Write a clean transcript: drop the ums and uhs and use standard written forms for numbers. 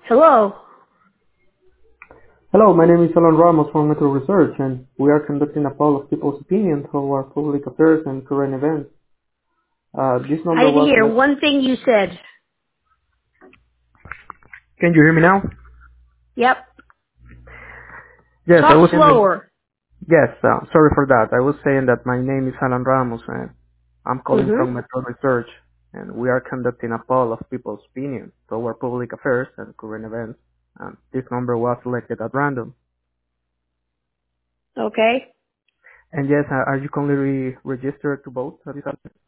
Hello. Hello, my name is Alan Ramos from Metro Research, and we are conducting a poll of people's opinion through our public affairs and current events. This I number didn't was hear selected. one thing you said. Can you hear me now? Yep. Yes, I Talk was saying. slower. Yes, sorry for that. I was saying that my name is Alan Ramos, and I'm calling Mhm. from Metro Research, and we are conducting a poll of people's opinion through our public affairs and current events. And this number was selected at random. Okay. And yes, are you currently registered to vote at this time?